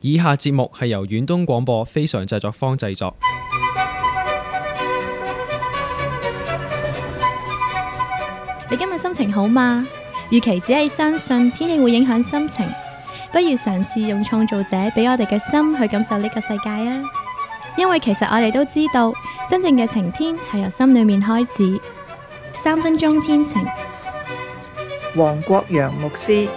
以下節目係由遠東廣播非常製作坊製作。 你今日心情好嗎？與其只係相信天氣會影響心情，不如嘗試用創造者俾我哋嘅心去感受呢個世界啊！因為其實我哋都知道，真正嘅晴天係由心裏面開始。3分鐘天晴， 黃國陽牧師。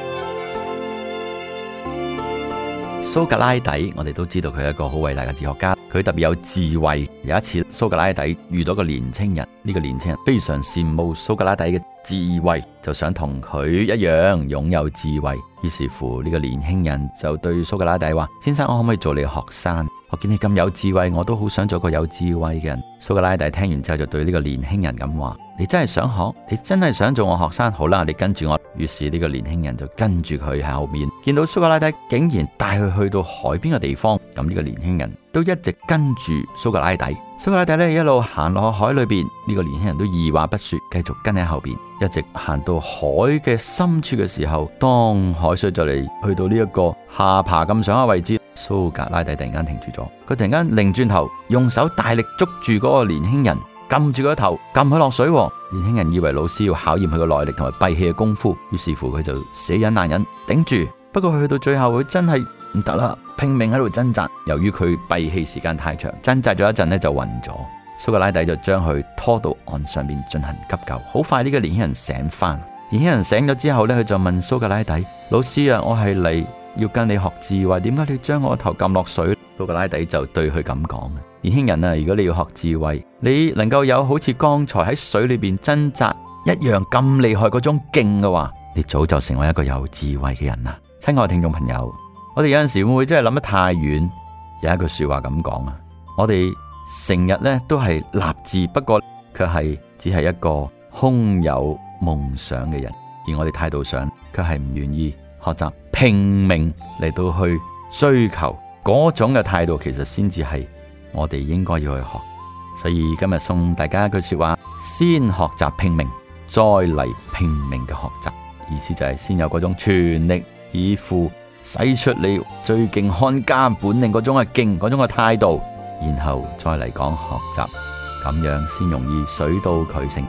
蘇格拉底，我哋都知道佢係一個好偉大嘅哲學家，佢特別有智慧。有一次，蘇格拉底遇到個年青人，呢個年青人非常羨慕蘇格拉底嘅智慧，就想同佢一樣擁有智慧。於是乎，呢個年輕人就對蘇格拉底話：先生，我可唔可以做你學生？我見你咁有智慧，我都好想做個有智慧嘅人。蘇格拉底聽完之後就對呢個年輕人咁話：你真係想學？你真係想做我學生？好啦，你跟住我。於是呢個年輕人就跟住佢喺後面，見到蘇格拉底竟然帶佢去到海邊嘅地方，咁呢個年輕人都一直跟住蘇格拉底。蘇格拉底呢一路行落海裏邊，呢個年輕人都二話不說，繼續跟喺後邊，一直行到海嘅深處嘅時候，當海水就嚟去到呢一個下巴咁上下位置，蘇格拉底突然間停住咗，佢突然間擰轉頭，用手大力捉住嗰個年輕人，撳住個頭，撳佢落水。年輕人以為老師要考驗佢個耐力同埋閉氣嘅功夫，於是乎佢就死忍難忍頂住。不過去到最後，佢真係唔得啦，拼命喺度掙扎。由於佢閉氣時間太長，掙扎咗一陣呢就暈咗。蘇格拉底就將佢拖到岸上面進行急救。好快呢個年輕人醒翻。年輕人醒咗之後呢，佢就問蘇格拉底：老師啊，我係嚟要跟你學智慧，點解你將我頭撳落水？蘇格拉底就對佢咁講：年輕人啊，如果你要學智慧，你能夠有好似剛才喺水裏邊掙扎一樣咁厲害嗰種勁嘅話，你早就成為一個有智慧嘅人啦。親愛嘅聽眾朋友，我哋有陣時會唔會真係諗得太遠？有一句說話咁講啊，我哋成日呢都係立志，不過卻係只係一個空有夢想嘅人，而我哋態度上卻係唔願意學習拼命嚟到去追求嗰種嘅態度，其實先至係我哋應該要去學。所以今日送大家一句說話：先學習拼命，再嚟拼命嘅學習。意思就係先有嗰種全力以赴，使出你最勁看家本領嗰種嘅勁，嗰種嘅態度，然後再嚟講學習，咁樣先容易水到渠成。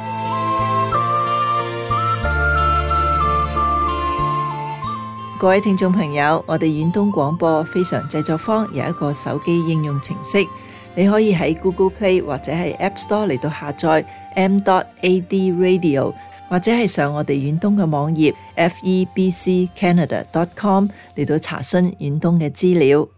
各位聽眾朋友，我哋遠東廣播非常製作坊有一個手機應用程式，你可以喺 Google Play 或者係 App Store 嚟到下載 m.ad radio， 或者係上我哋遠東嘅網頁 febccanada.com 嚟到查詢遠東嘅資料。